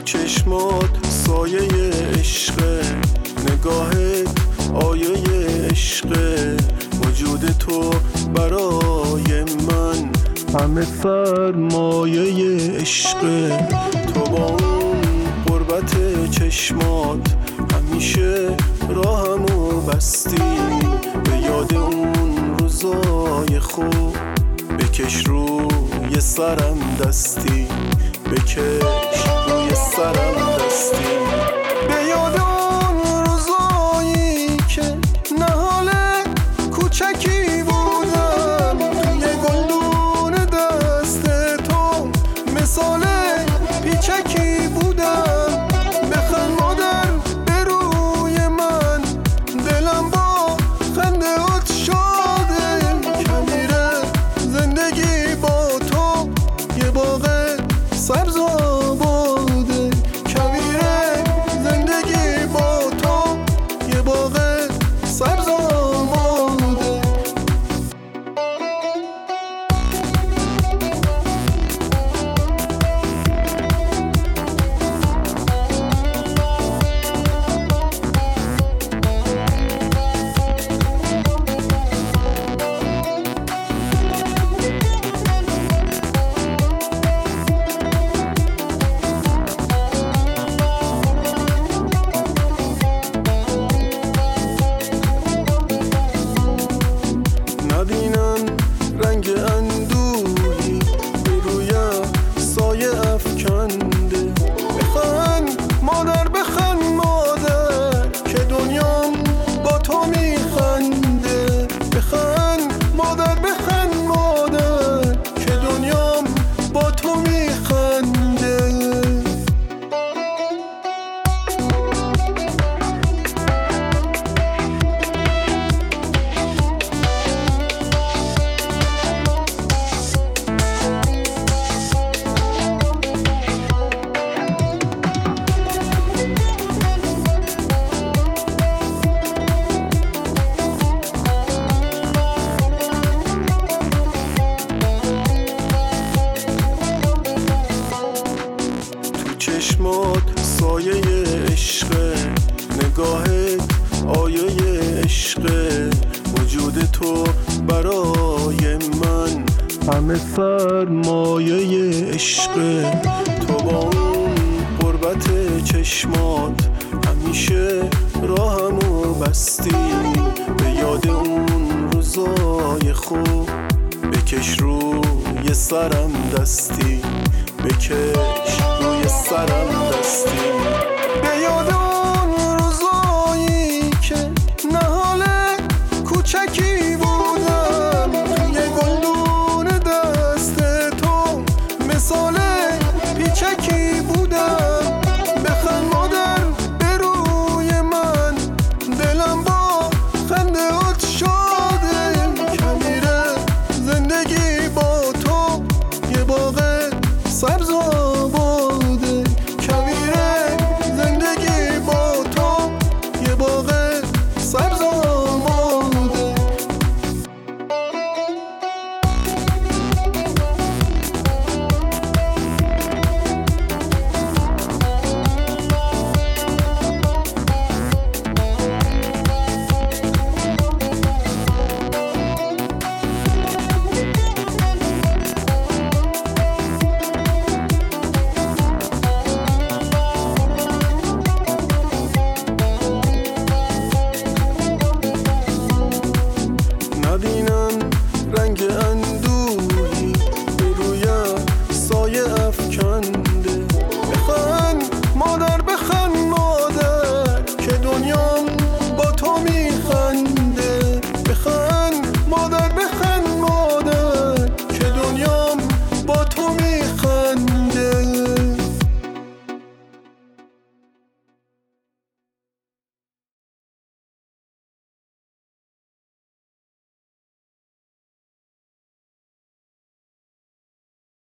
چشمات سایه عشقه، نگاهت آیه عشقه، وجود تو برای من همه سرمایه عشقه. تو با اون قربت چشمات همیشه راهمو بستی، به یاد اون روزای خوب بکش روی سرم دستی، بکش روی سرم دستی. به یاد اون روزایی که نهال کوچکی بودم، توی گلدون دست تو مثال پیچکی بودم. بخند مادر به روی من، دلم با خندهات شاده. کمیره زندگی با تو یه باغ سبز آباده، کمیره زندگی با تو یه باغ سبز آباده. نبینن رنگ اندوهی به رویم سایه افکنده. بخند مادر، بخند مادر که دنیام با تو میخنده. بخند مادر، بخند مادر که دنیام با تو میخنده. چشمات سایه عشقه، نگاهت آیه عشقه، وجود تو برای من همه سرمایه عشقه. تو با اون قربت چشمات همیشه راهمو بستی، به یاد اون روزای خوب بکش روی سرم دستی، بکش روی سرم